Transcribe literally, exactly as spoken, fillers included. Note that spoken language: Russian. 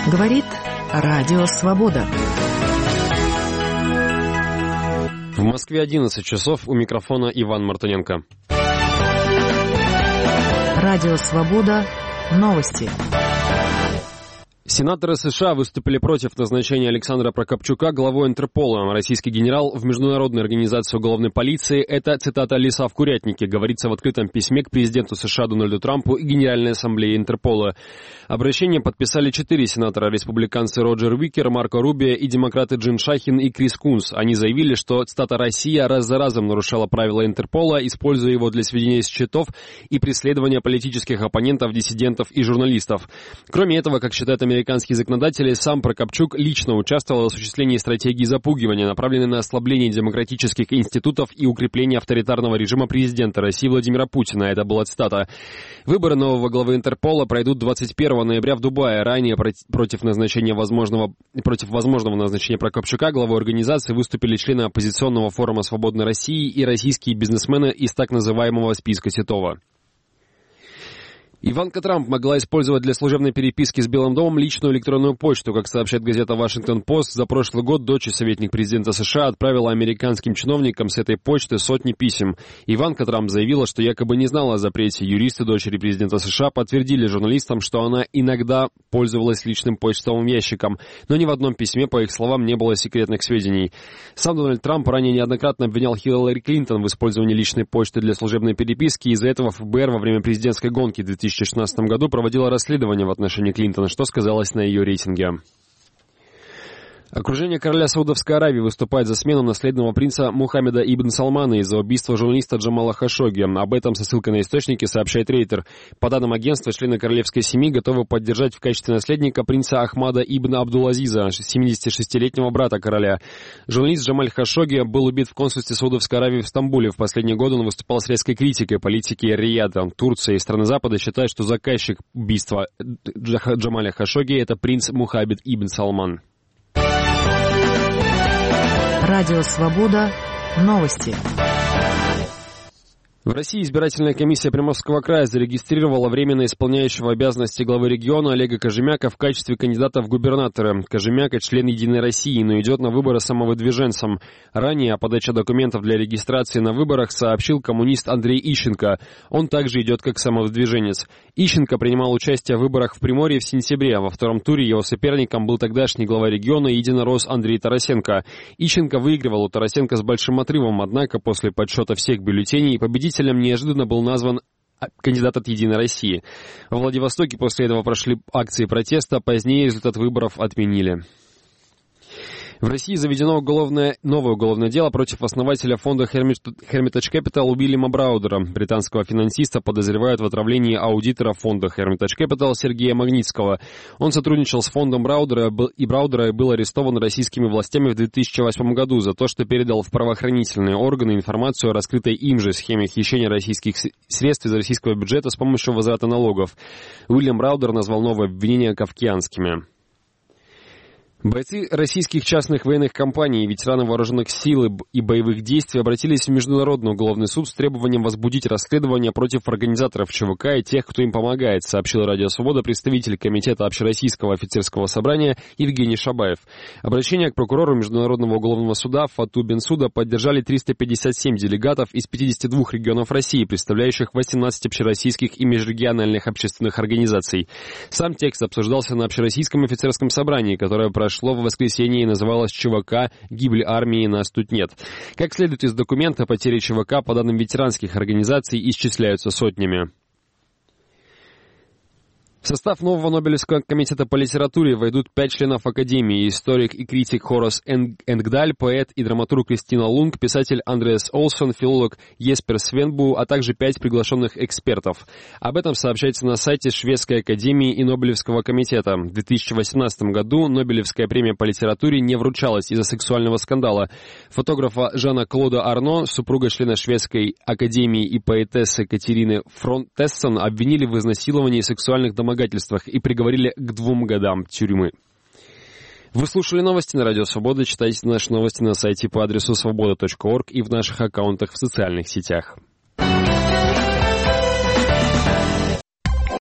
Говорит Радио Свобода. В Москве одиннадцать часов, у микрофона Иван Мартыненко. Радио Свобода. Новости. Сенаторы США выступили против назначения Александра Прокопчука главой Интерпола. Российский генерал в Международной организации уголовной полиции – это, цитата, «лиса в курятнике», говорится в открытом письме к президенту США Дональду Трампу и Генеральной ассамблее Интерпола. Обращение подписали четыре сенатора: республиканцы Роджер Уикер, Марко Рубио и демократы Джин Шахин и Крис Кунс. Они заявили, что, цитата, «Россия раз за разом нарушала правила Интерпола, используя его для сведения счетов и преследования политических оппонентов, диссидентов и журналистов». Кроме этого, как считают американцы, Американские законодатели, сам Прокопчук лично участвовал в осуществлении стратегии запугивания, направленной на ослабление демократических институтов и укрепление авторитарного режима президента России Владимира Путина. Это была цитата. Выборы нового главы Интерпола пройдут двадцать первого ноября в Дубае. Ранее против назначения возможного, против возможного назначения Прокопчука главой организации выступили члены оппозиционного форума «Свободной России» и российские бизнесмены из так называемого списка Титова. Иванка Трамп могла использовать для служебной переписки с Белым домом личную электронную почту. Как сообщает газета «Вашингтон-Пост», за прошлый год дочь и советник президента США отправила американским чиновникам с этой почты сотни писем. Иванка Трамп заявила, что якобы не знала о запрете. Юристы дочери президента США подтвердили журналистам, что она иногда пользовалась личным почтовым ящиком. Но ни в одном письме, по их словам, не было секретных сведений. Сам Дональд Трамп ранее неоднократно обвинял Хиллари Клинтон в использовании личной почты для служебной переписки. Из-за этого эф бэ эр во время президентской гонки в две тысячи шестнадцатом году проводила расследование в отношении Клинтона, что сказалось на ее рейтинге. Окружение короля Саудовской Аравии выступает за смену наследного принца Мухаммеда ибн Салмана из-за убийства журналиста Джамала Хашогги. Об этом со ссылкой на источники сообщает Рейтер. По данным агентства, члены королевской семьи готовы поддержать в качестве наследника принца Ахмада ибн Абдул-Азиза, семидесятишестилетнего брата короля. Журналист Джамаль Хашогги был убит в консульстве Саудовской Аравии в Стамбуле. В последние годы он выступал с резкой критикой политики Рияда. Турция и страны Запада считают, что заказчик убийства Джамаля Хашогги – это принц Мухаммед ибн Салман. Радио Свобода. Новости. В России избирательная комиссия Приморского края зарегистрировала временно исполняющего обязанности главы региона Олега Кожемяка в качестве кандидата в губернаторы. Кожемяка – член «Единой России», но идет на выборы самовыдвиженцем. Ранее о подаче документов для регистрации на выборах сообщил коммунист Андрей Ищенко. Он также идет как самовыдвиженец. Ищенко принимал участие в выборах в Приморье в сентябре. Во втором туре его соперником был тогдашний глава региона единорос Андрей Тарасенко. Ищенко выигрывал у Тарасенко с большим отрывом, однако после подсчета всех бюллетеней победителем неожиданно был назван кандидат от «Единой России». В Владивостоке после этого прошли акции протеста, позднее результат выборов отменили. В России заведено уголовное, новое уголовное дело против основателя фонда Hermitage Capital Уильяма Браудера. Британского финансиста подозревают в отравлении аудитора фонда Hermitage Capital Сергея Магнитского. Он сотрудничал с фондом Браудера и Браудера и был арестован российскими властями в две тысячи восьмом году за то, что передал в правоохранительные органы информацию о раскрытой им же схеме хищения российских средств из российского бюджета с помощью возврата налогов. Уильям Браудер назвал новые обвинения кафкианскими. Бойцы российских частных военных компаний и ветераны вооруженных сил и боевых действий обратились в Международный уголовный суд с требованием возбудить расследование против организаторов ЧВК и тех, кто им помогает, сообщил Радио Свобода представитель Комитета Общероссийского офицерского собрания Евгений Шабаев. Обращение к прокурору Международного уголовного суда Фату Бенсуда поддержали триста пятьдесят семь делегатов из пятидесяти двух регионов России, представляющих восемнадцать общероссийских и межрегиональных общественных организаций. Сам текст обсуждался на Общероссийском офицерском собрании, которое прошло Шло в воскресенье и называлось «ЧВК. Гибель армии. Нас тут нет». Как следует из документа, потери ЧВК по данным ветеранских организаций исчисляются сотнями. В состав нового Нобелевского комитета по литературе войдут пять членов Академии: историк и критик Хорас Энгдаль, поэт и драматург Кристина Лунг, писатель Андреас Олсон, филолог Еспер Свенбу, а также пять приглашенных экспертов. Об этом сообщается на сайте Шведской Академии и Нобелевского комитета. В две тысячи восемнадцатом году Нобелевская премия по литературе не вручалась из-за сексуального скандала. Фотографа Жана-Клода Арно, супруга члена Шведской Академии и поэтессы Катерины Фронтессон, обвинили в изнасиловании и сексуальных домогательствах и приговорили к двум годам тюрьмы. Вы слушали новости на Радио Свобода. Читайте наши новости на сайте по адресу свобода точка орг и в наших аккаунтах в социальных сетях.